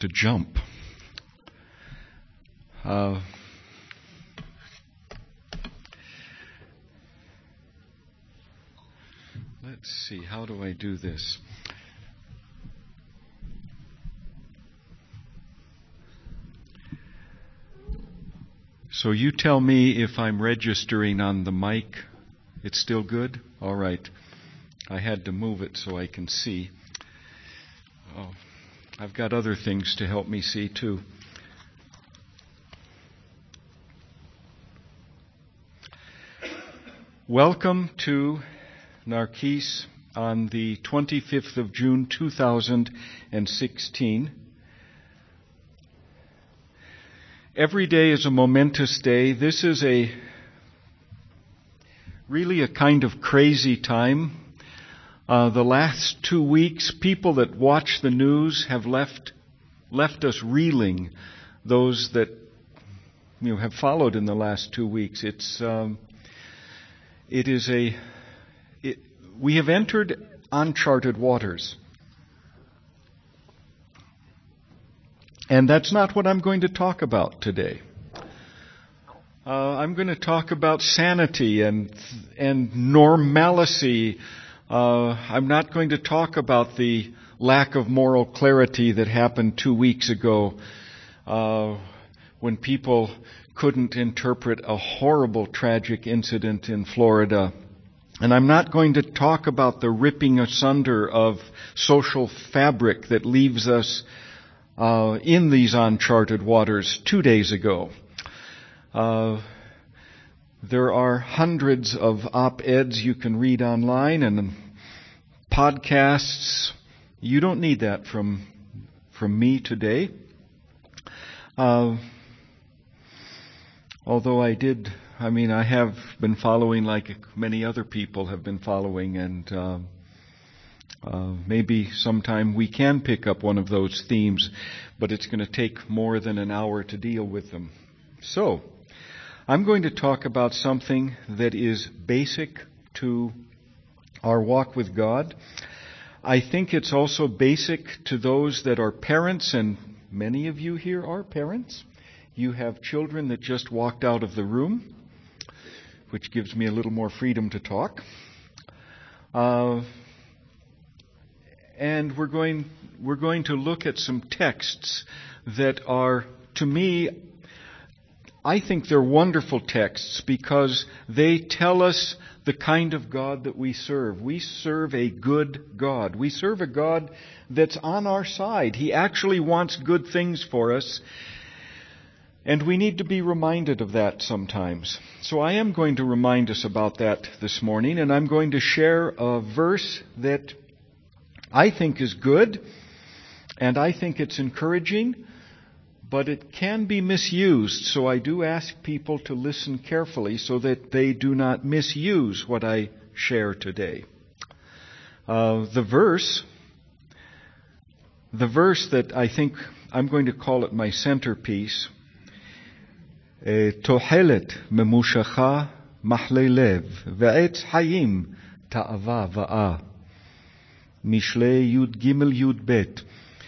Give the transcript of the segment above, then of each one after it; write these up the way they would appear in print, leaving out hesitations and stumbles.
to jump. Let's see, how do I do this? So you tell me if I'm registering on the mic. It's still good? All right. I had to move it so I can see. Oh, I've got other things to help me see too. Welcome to Narkis on the 25th of June 2016. Every day is a momentous day. This is really a kind of crazy time. The last 2 weeks, people that watch the news have left us reeling. Those that have followed in the last 2 weeks, we have entered uncharted waters. And that's not what I'm going to talk about today. I'm going to talk about sanity and normalcy. I'm not going to talk about the lack of moral clarity that happened 2 weeks ago when people couldn't interpret a horrible, tragic incident in Florida. And I'm not going to talk about the ripping asunder of social fabric that leaves us in these uncharted waters 2 days ago. There are hundreds of op-eds you can read online and podcasts. You don't need that from me today. Although I have been following like many other people have been following, and maybe sometime we can pick up one of those themes, but it's going to take more than an hour to deal with them. So, I'm going to talk about something that is basic to our walk with God. I think it's also basic to those that are parents, and many of you here are parents. You have children that just walked out of the room, which gives me a little more freedom to talk. And we're going to look at some texts that are, to me, I think they're wonderful texts because they tell us the kind of God that we serve. We serve a good God. We serve a God that's on our side. He actually wants good things for us. And we need to be reminded of that sometimes. So I am going to remind us about that this morning, and I'm going to share a verse that I think is good, and I think it's encouraging, but it can be misused. So I do ask people to listen carefully so that they do not misuse what I share today. The verse that I think I'm going to call it my centerpiece, תוחלת ממושכה מחלי לב ועץ חיים תאווה ואה. משלי י' ג' י' ב'.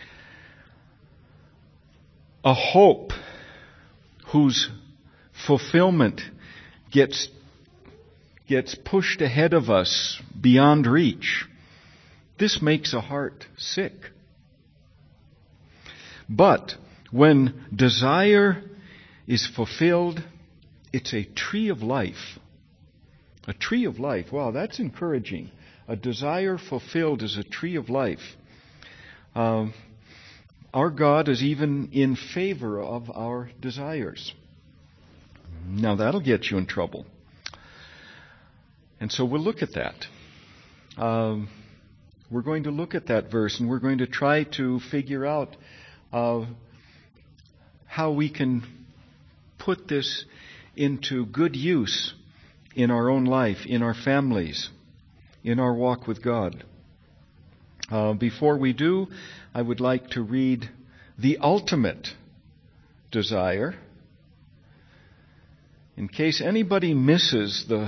A hope whose fulfillment gets pushed ahead of us beyond reach. This makes a heart sick. But when desire is fulfilled, it's a tree of life. A tree of life. Wow, that's encouraging. A desire fulfilled is a tree of life. Our God is even in favor of our desires. Now that'll get you in trouble. And so we'll look at that. We're going to look at that verse, and we're going to try to figure out how we can put this into good use in our own life, in our families, in our walk with God. Before we do, I would like to read the ultimate desire. In case anybody misses the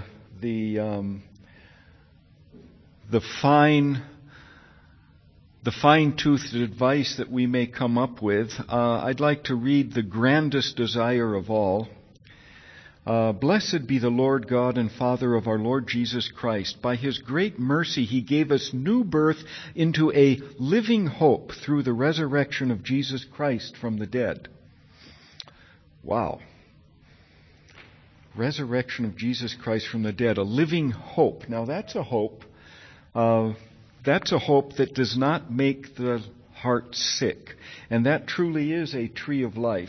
the fine-toothed advice that we may come up with, I'd like to read the grandest desire of all. Blessed be the Lord God and Father of our Lord Jesus Christ. By His great mercy, He gave us new birth into a living hope through the resurrection of Jesus Christ from the dead. Wow. Resurrection of Jesus Christ from the dead, a living hope. Now that's a hope. That's a hope that does not make the heart sick. And that truly is a tree of life.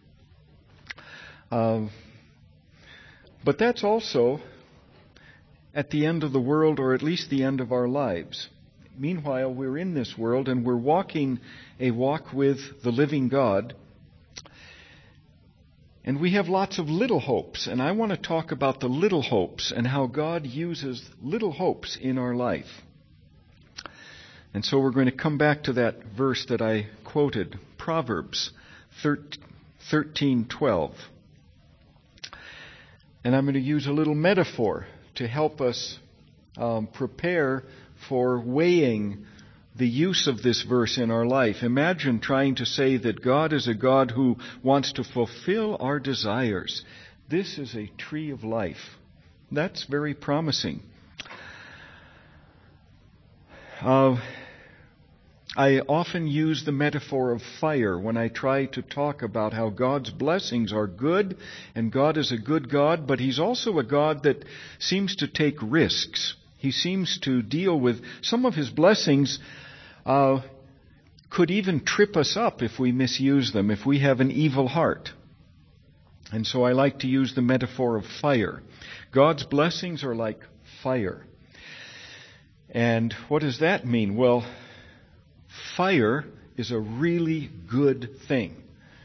But that's also at the end of the world, or at least the end of our lives. Meanwhile, we're in this world and we're walking a walk with the living God. And we have lots of little hopes. And I want to talk about the little hopes and how God uses little hopes in our life. And so we're going to come back to that verse that I quoted, Proverbs 13:12. And I'm going to use a little metaphor to help us prepare for weighing the use of this verse in our life. Imagine trying to say that God is a God who wants to fulfill our desires. This is a tree of life. That's very promising. I often use the metaphor of fire when I try to talk about how God's blessings are good, and God is a good God, but He's also a God that seems to take risks. He seems to deal with some of His blessings could even trip us up if we misuse them, if we have an evil heart. And so I like to use the metaphor of fire. God's blessings are like fire. And what does that mean? Well, fire is a really good thing.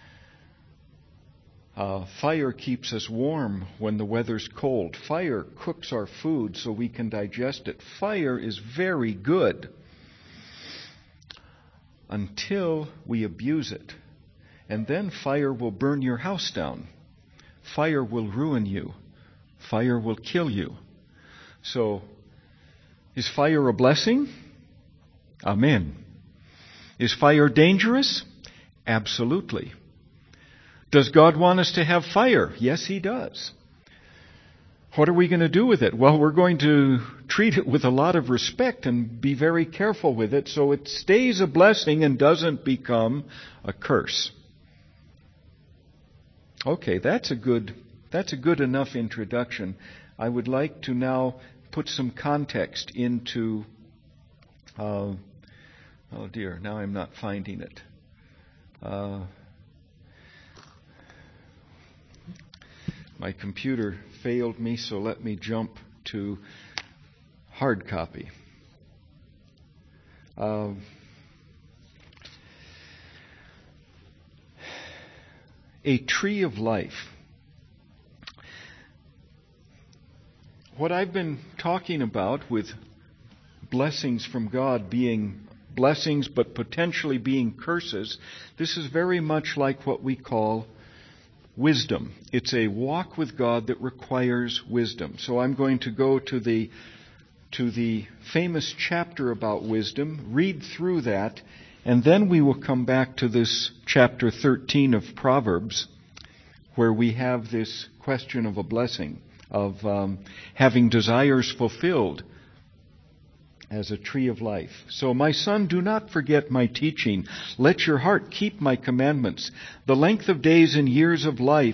Fire keeps us warm when the weather's cold. Fire cooks our food so we can digest it. Fire is very good until we abuse it. And then fire will burn your house down. Fire will ruin you. Fire will kill you. So, is fire a blessing? Amen. Is fire dangerous? Absolutely. Does God want us to have fire? Yes, He does. What are we going to do with it? Well, we're going to treat it with a lot of respect and be very careful with it so it stays a blessing and doesn't become a curse. Okay, that's a good enough introduction. I would like to now put some context into oh dear, now I'm not finding it. My computer failed me, so let me jump to hard copy. A tree of life. What I've been talking about with blessings from God being blessings but potentially being curses, this is very much like what we call wisdom. It's a walk with God that requires wisdom. So I'm going to go to the famous chapter about wisdom, read through that, and then we will come back to this chapter 13 of Proverbs, where we have this question of a blessing, of having desires fulfilled as a tree of life. So, my son, do not forget my teaching. Let your heart keep my commandments. The length of days and years of life,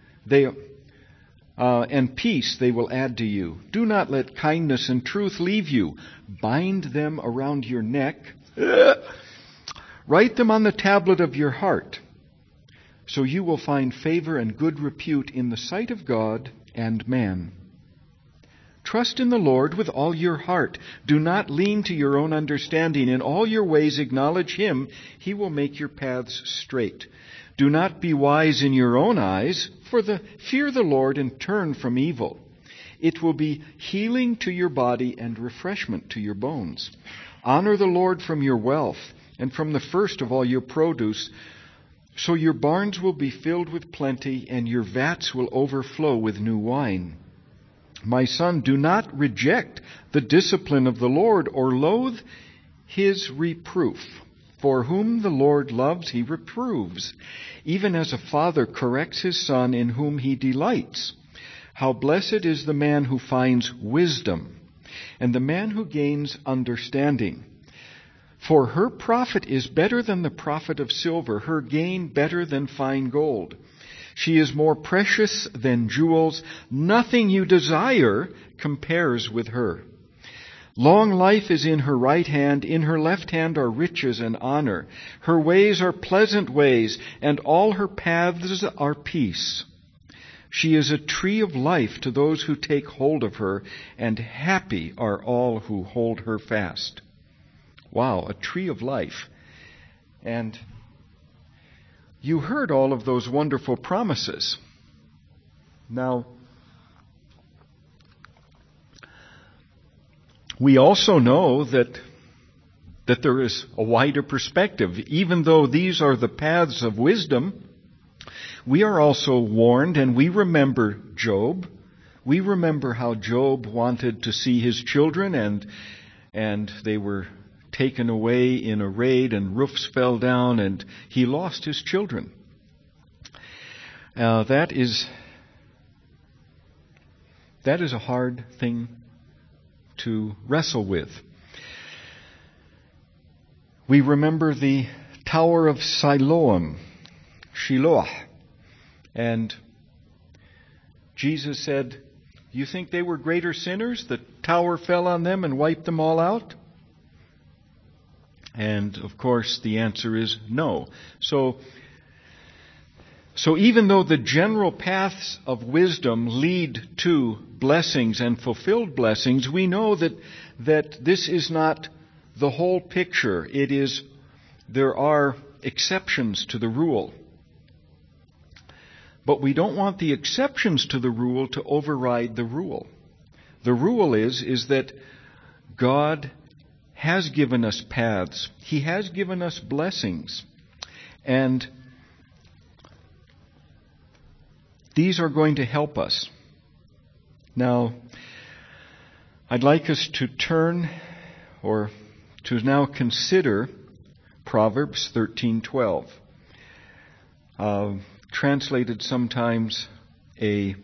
and peace they will add to you. Do not let kindness and truth leave you. Bind them around your neck. Write them on the tablet of your heart, so you will find favor and good repute in the sight of God and man. Trust in the Lord with all your heart. Do not lean to your own understanding. In all your ways acknowledge Him. He will make your paths straight. Do not be wise in your own eyes. Fear the Lord and turn from evil. It will be healing to your body and refreshment to your bones. Honor the Lord from your wealth and from the first of all your produce, so your barns will be filled with plenty and your vats will overflow with new wine. My son, do not reject the discipline of the Lord or loathe his reproof. For whom the Lord loves, he reproves, even as a father corrects his son in whom he delights. How blessed is the man who finds wisdom, and the man who gains understanding. For her profit is better than the profit of silver, her gain better than fine gold. She is more precious than jewels. Nothing you desire compares with her. Long life is in her right hand. In her left hand are riches and honor. Her ways are pleasant ways, and all her paths are peace. She is a tree of life to those who take hold of her, and happy are all who hold her fast. Wow, a tree of life. And you heard all of those wonderful promises. Now, we also know that there is a wider perspective. Even though these are the paths of wisdom, we are also warned, and we remember Job. We remember how Job wanted to see his children, and they were taken away in a raid, and roofs fell down, and he lost his children. That is a hard thing to wrestle with. We remember the Tower of Siloam, Shiloh, and Jesus said, "You think they were greater sinners? The tower fell on them and wiped them all out?" And of course, the answer is no. So even though the general paths of wisdom lead to blessings and fulfilled blessings, we know that this is not the whole picture. There are exceptions to the rule. But we don't want the exceptions to the rule to override the rule. The rule is that God has given us paths. He has given us blessings. And these are going to help us. Now, I'd like us to turn or to now consider Proverbs 13:12. Translated sometimes a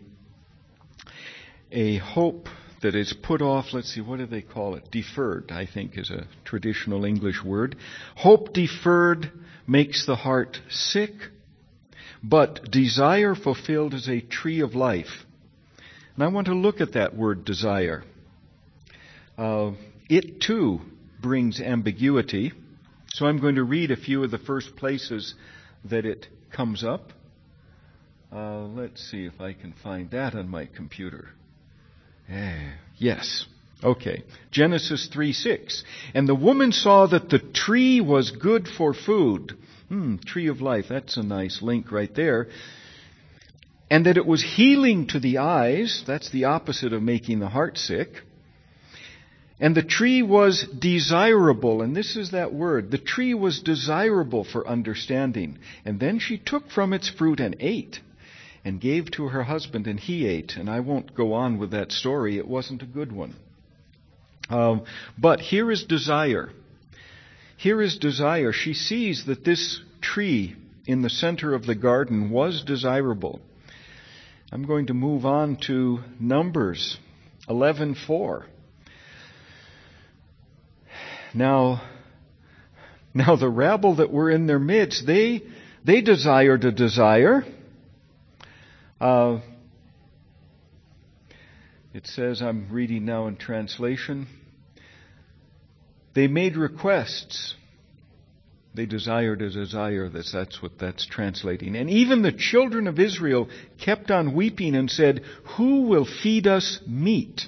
hope that is put off. Let's see, what do they call it? Deferred, I think, is a traditional English word. Hope deferred makes the heart sick, but desire fulfilled is a tree of life. And I want to look at that word desire. It too brings ambiguity. So I'm going to read a few of the first places that it comes up. Let's see if I can find that on my computer. Yes. Okay. Genesis 3:6. And the woman saw that the tree was good for food. Tree of life. That's a nice link right there. And that it was healing to the eyes. That's the opposite of making the heart sick. And the tree was desirable. And this is that word. The tree was desirable for understanding. And then she took from its fruit and ate, and gave to her husband, and he ate. And I won't go on with that story. It wasn't a good one. But here is desire. Here is desire. She sees that this tree in the center of the garden was desirable. I'm going to move on to Numbers 11:4. Now the rabble that were in their midst, they desired a desire. It says, I'm reading now in translation, they made requests. They desired a desire. That's what that's translating. And even the children of Israel kept on weeping and said, "Who will feed us meat?"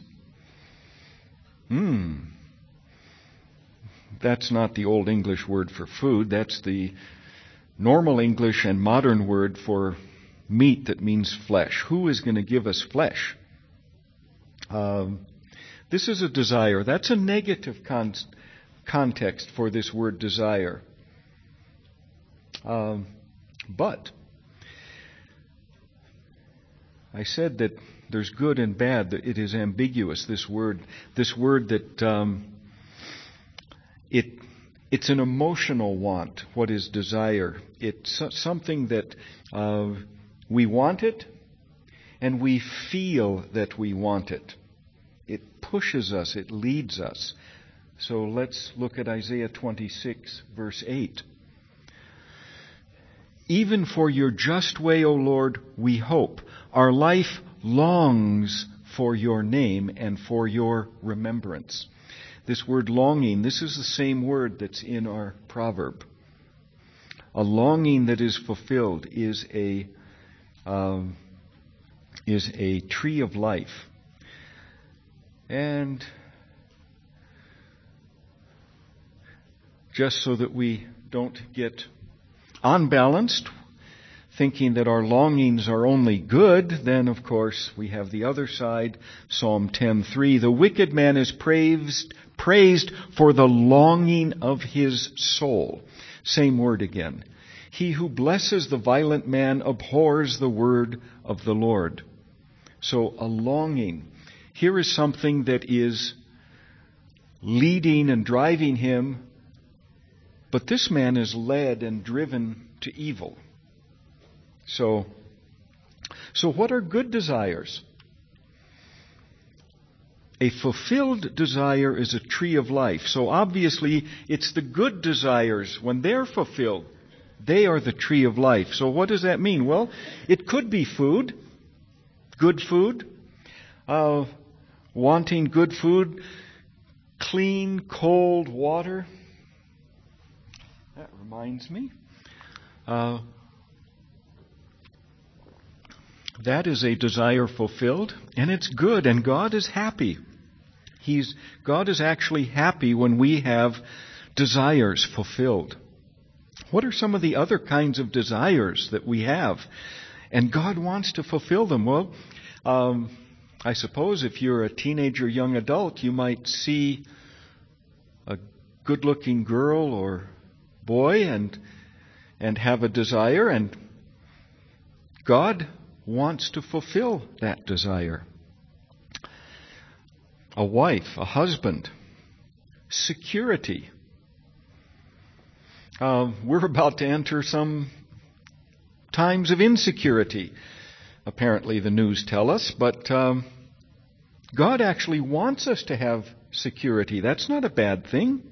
That's not the Old English word for food. That's the normal English and modern word for meat that means flesh. Who is going to give us flesh? This is a desire. That's a negative context for this word desire. But I said that there's good and bad, that it is ambiguous, this word that It's an emotional want, what is desire. It's something that we want it, and we feel that we want it. It pushes us, it leads us. So let's look at Isaiah 26, verse 8. Even for your just way, O Lord, we hope. Our life longs for your name and for your remembrance. This word longing, this is the same word that's in our proverb. A longing that is fulfilled is a tree of life. And just so that we don't get unbalanced, thinking that our longings are only good, then of course we have the other side. Psalm 10:3, the wicked man is praised for the longing of his soul. Same word again. He who blesses the violent man abhors the word of the Lord. So a longing. Here is something that is leading and driving him, but this man is led and driven to evil. So what are good desires? A fulfilled desire is a tree of life. So obviously, it's the good desires, when they're fulfilled, they are the tree of life. So what does that mean? Well, it could be food, good food, wanting good food, clean, cold water. That reminds me. That is a desire fulfilled, and it's good, and God is happy. God is actually happy when we have desires fulfilled. What are some of the other kinds of desires that we have? And God wants to fulfill them. Well, I suppose if you're a teenager, young adult, you might see a good-looking girl or boy and have a desire, and God wants to fulfill that desire. A wife, a husband, security. We're about to enter some times of insecurity, apparently the news tell us, but God actually wants us to have security. That's not a bad thing.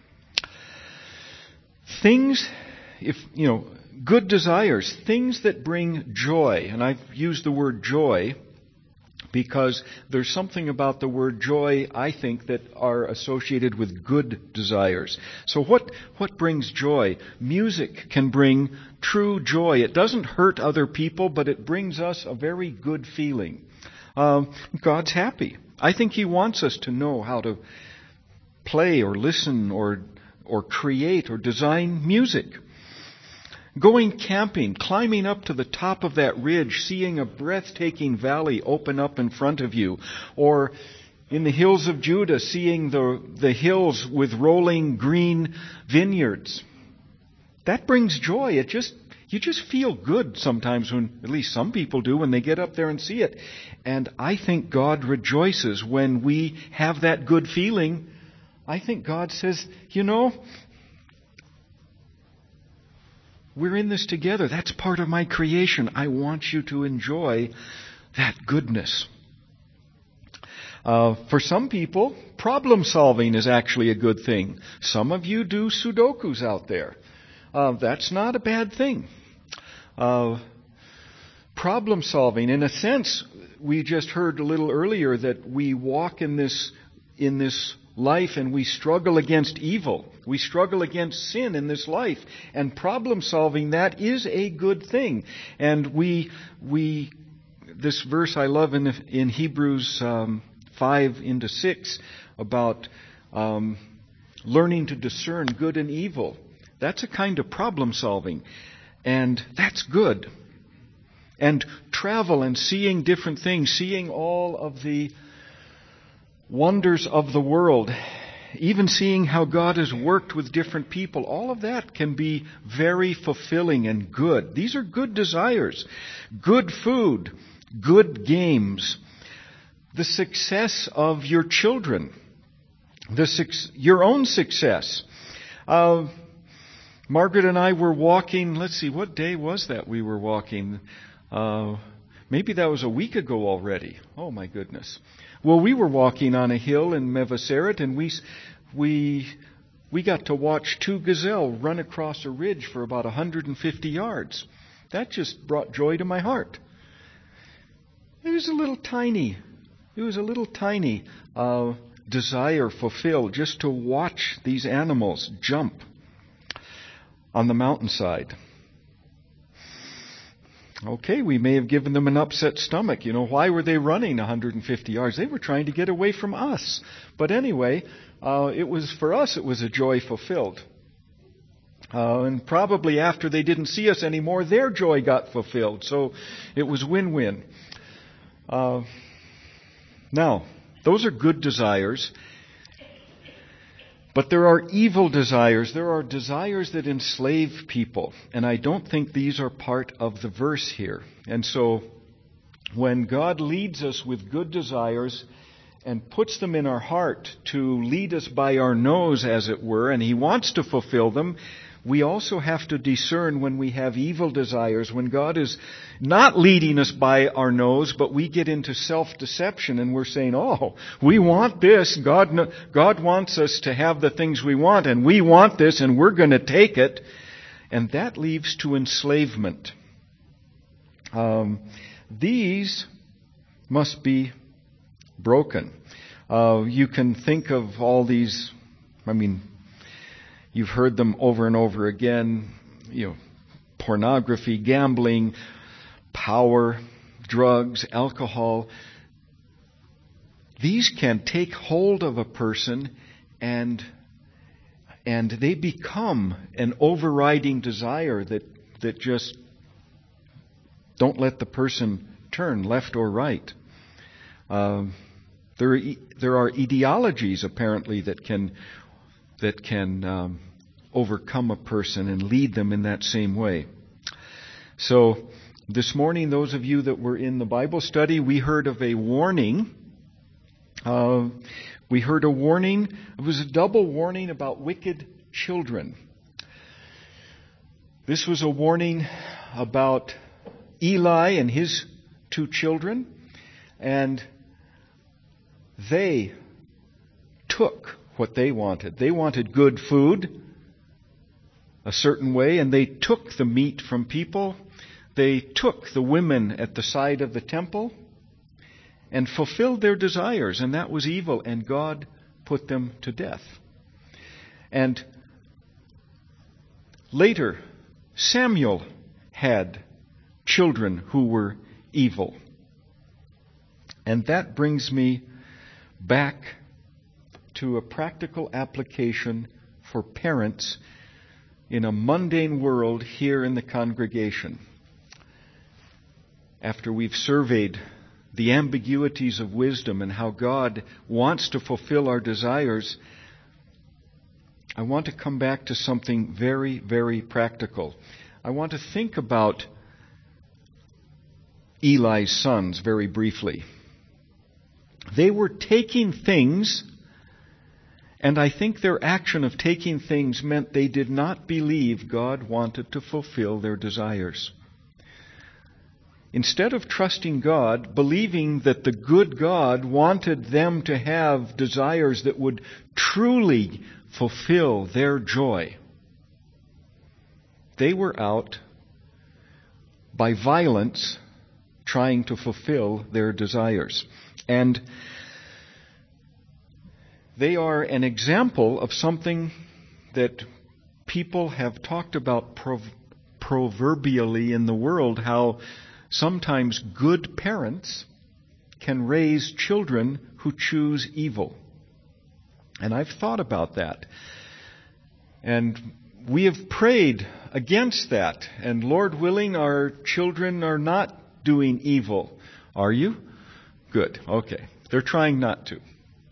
Good desires, things that bring joy. And I've used the word joy because there's something about the word joy, I think, that are associated with good desires. So what brings joy? Music can bring true joy. It doesn't hurt other people, but it brings us a very good feeling. God's happy. I think He wants us to know how to play or listen or create or design music. Going camping, climbing up to the top of that ridge, seeing a breathtaking valley open up in front of you, or in the hills of Judah, seeing the hills with rolling green vineyards. That brings joy. You just feel good sometimes when, at least some people do, when they get up there and see it. And I think God rejoices when we have that good feeling. I think God says, we're in this together. That's part of my creation. I want you to enjoy that goodness. For some people, problem solving is actually a good thing. Some of you do Sudokus out there. That's not a bad thing. Problem solving, in a sense, we just heard a little earlier that we walk in this life and we struggle against evil. We struggle against sin in this life. And problem solving, that is a good thing. And this verse I love in Hebrews 5-6 about learning to discern good and evil. That's a kind of problem solving. And that's good. And travel and seeing different things, seeing all of the wonders of the world, even seeing how God has worked with different people, all of that can be very fulfilling and good. These are good desires. Good food, good games, the success of your children, your own success. Margaret and I were walking, let's see, what day was that we were walking? Maybe that was a week ago already. Oh my goodness. Well, we were walking on a hill in Mevaseret, and we got to watch two gazelle run across a ridge for about 150 yards. That just brought joy to my heart. It was a little tiny desire fulfilled just to watch these animals jump on the mountainside. Okay, we may have given them an upset stomach. Why were they running 150 yards? They were trying to get away from us. But anyway, for us, it was a joy fulfilled. And probably after they didn't see us anymore, their joy got fulfilled. So it was win-win. Now, those are good desires. But there are evil desires. There are desires that enslave people. And I don't think these are part of the verse here. And so when God leads us with good desires and puts them in our heart to lead us by our nose, as it were, and He wants to fulfill them, we also have to discern when we have evil desires, when God is not leading us by our nose, but we get into self-deception and we're saying, we want this. God wants us to have the things we want, and we want this, and we're going to take it. And that leads to enslavement. These must be broken. You can think of all these, you've heard them over and over again, pornography, gambling, power, drugs, alcohol. These can take hold of a person and they become an overriding desire that just don't let the person turn left or right. There are ideologies apparently that can overcome a person and lead them in that same way. So this morning, those of you that were in the Bible study, we heard of a warning. We heard a warning. It was a double warning about wicked children. This was a warning about Eli and his two children, and they took what they wanted. They wanted good food a certain way, and they took the meat from people. They took the women at the side of the temple and fulfilled their desires, and that was evil, and God put them to death. And later, Samuel had children who were evil. And that brings me back to a practical application for parents in a mundane world here in the congregation. After we've surveyed the ambiguities of wisdom and how God wants to fulfill our desires, I want to come back to something very, very practical. I want to think about Eli's sons very briefly. They were taking things, and I think their action of taking things meant they did not believe God wanted to fulfill their desires. Instead of trusting God, believing that the good God wanted them to have desires that would truly fulfill their joy, they were out by violence trying to fulfill their desires. And they are an example of something that people have talked about proverbially in the world, how sometimes good parents can raise children who choose evil. And I've thought about that. And we have prayed against that. And Lord willing, our children are not doing evil. Are you? Good. Okay. They're trying not to.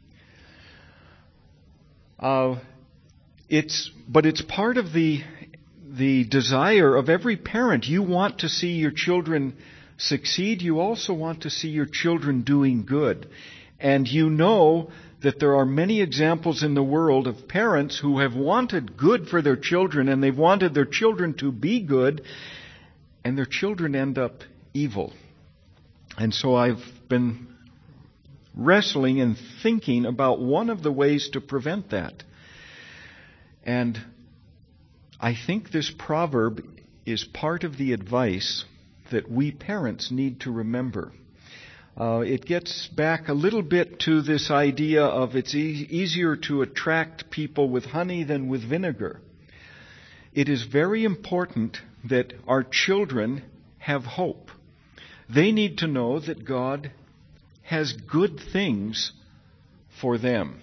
It's part of the desire of every parent. You want to see your children succeed. You also want to see your children doing good. And you know that there are many examples in the world of parents who have wanted good for their children, and they've wanted their children to be good, and their children end up evil. And so I've been wrestling and thinking about one of the ways to prevent that. And I think this proverb is part of the advice that we parents need to remember. It gets back a little bit to this idea of it's easier to attract people with honey than with vinegar. It is very important that our children have hope. They need to know that God has good things for them.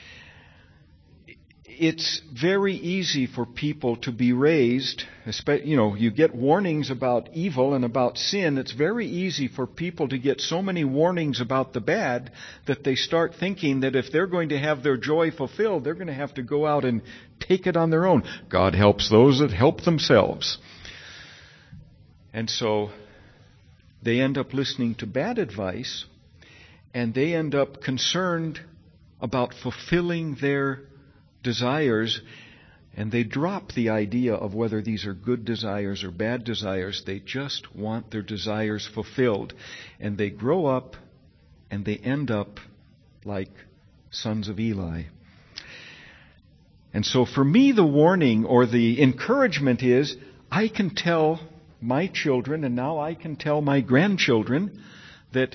It's very easy for people to be raised, you get warnings about evil and about sin. It's very easy for people to get so many warnings about the bad that they start thinking that if they're going to have their joy fulfilled, they're going to have to go out and take it on their own. God helps those that help themselves. And so they end up listening to bad advice, and they end up concerned about fulfilling their desires, and they drop the idea of whether these are good desires or bad desires. They just want their desires fulfilled. And they grow up and they end up like sons of Eli. And so for me, the warning or the encouragement is, I can tell my children, and now I can tell my grandchildren, that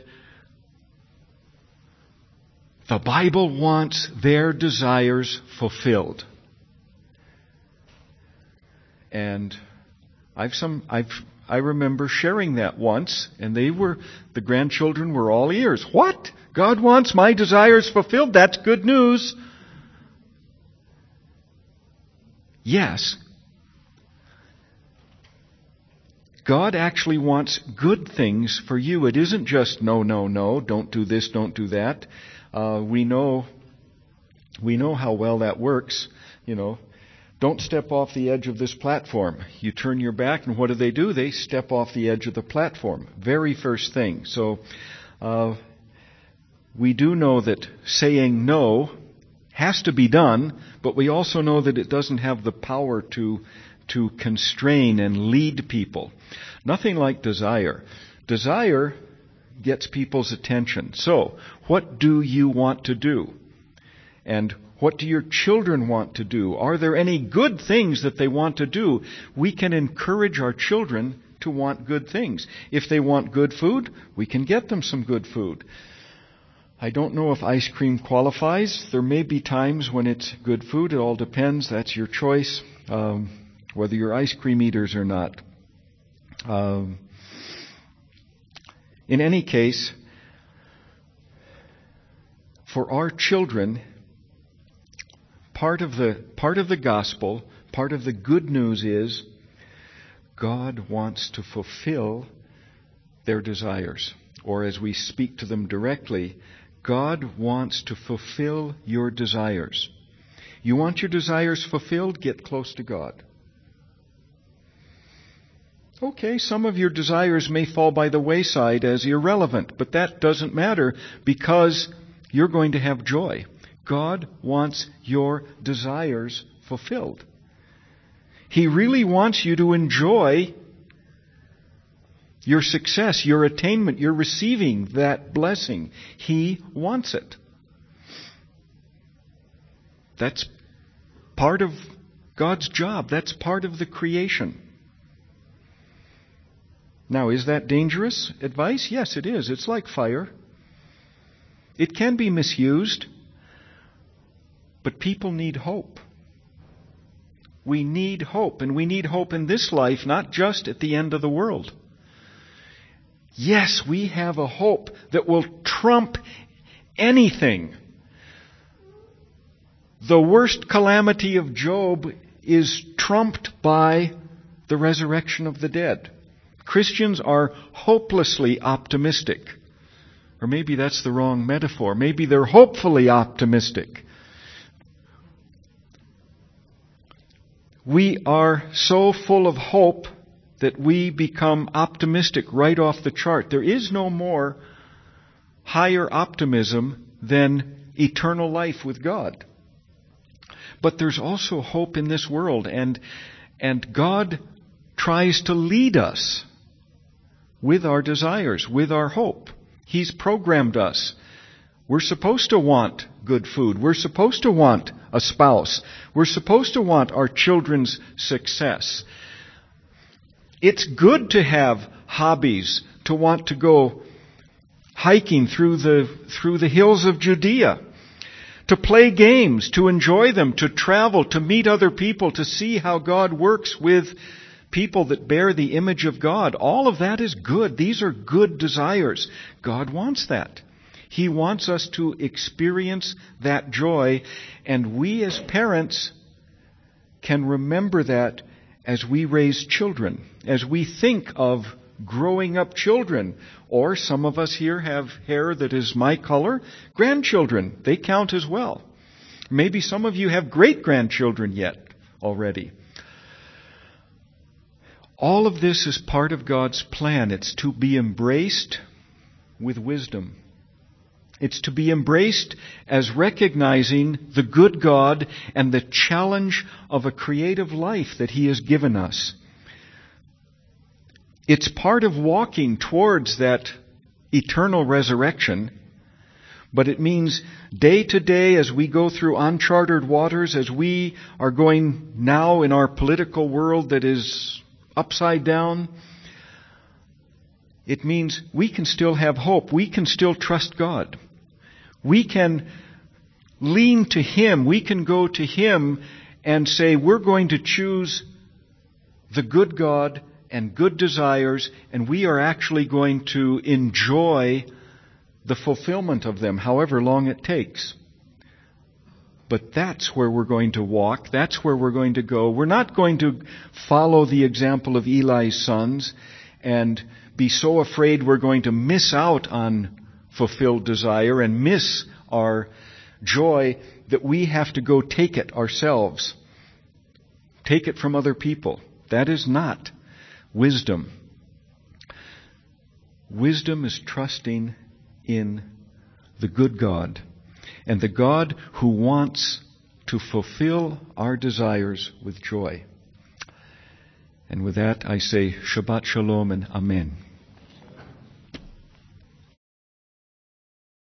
the Bible wants their desires fulfilled. And I remember sharing that once, and the grandchildren were all ears. What? God wants my desires fulfilled? That's good news. Yes. God actually wants good things for you. It isn't just no, don't do this, don't do that. We know how well that works. Don't step off the edge of this platform. You turn your back, and what do? They step off the edge of the platform. Very first thing. So we do know that saying no has to be done, but we also know that it doesn't have the power to constrain and lead people. Nothing like desire. Desire gets people's attention. So, what do you want to do? And what do your children want to do? Are there any good things that they want to do? We can encourage our children to want good things. If they want good food, we can get them some good food. I don't know if ice cream qualifies. There may be times when it's good food. It all depends. That's your choice, whether you're ice cream eaters or not. In any case, for our children, part of the gospel, part of the good news is God wants to fulfill their desires. Or as we speak to them directly, God wants to fulfill your desires. You want your desires fulfilled? Get close to God. Okay, some of your desires may fall by the wayside as irrelevant, but that doesn't matter because you're going to have joy. God wants your desires fulfilled. He really wants you to enjoy your success, your attainment, your receiving that blessing. He wants it. That's part of God's job. That's part of the creation. Now, is that dangerous advice? Yes, it is. It's like fire. It can be misused, but people need hope. We need hope, and we need hope in this life, not just at the end of the world. Yes, we have a hope that will trump anything. The worst calamity of Job is trumped by the resurrection of the dead. Christians are hopelessly optimistic. Or maybe that's the wrong metaphor. Maybe they're hopefully optimistic. We are so full of hope that we become optimistic right off the chart. There is no more higher optimism than eternal life with God. But there's also hope in this world, and God tries to lead us with our desires, with our hope. He's programmed us. We're supposed to want good food. We're supposed to want a spouse. We're supposed to want our children's success. It's good to have hobbies, to want to go hiking through the hills of Judea, to play games, to enjoy them, to travel, to meet other people, to see how God works with people that bear the image of God. All of that is good. These are good desires. God wants that. He wants us to experience that joy, and we as parents can remember that as we raise children, as we think of growing up children, or some of us here have hair that is my color, grandchildren, they count as well. Maybe some of you have great-grandchildren yet already. All of this is part of God's plan. It's to be embraced with wisdom. It's to be embraced as recognizing the good God and the challenge of a creative life that He has given us. It's part of walking towards that eternal resurrection, but it means day to day as we go through uncharted waters, as we are going now in our political world that is upside down, it means we can still have hope. We can still trust God. We can lean to Him. We can go to Him and say, we're going to choose the good God and good desires, and we are actually going to enjoy the fulfillment of them, however long it takes. But that's where we're going to walk. That's where we're going to go. We're not going to follow the example of Eli's sons and be so afraid we're going to miss out on fulfilled desire and miss our joy that we have to go take it ourselves. Take it from other people. That is not wisdom. Wisdom is trusting in the good God, and the God who wants to fulfill our desires with joy. And with that I say Shabbat Shalom and Amen.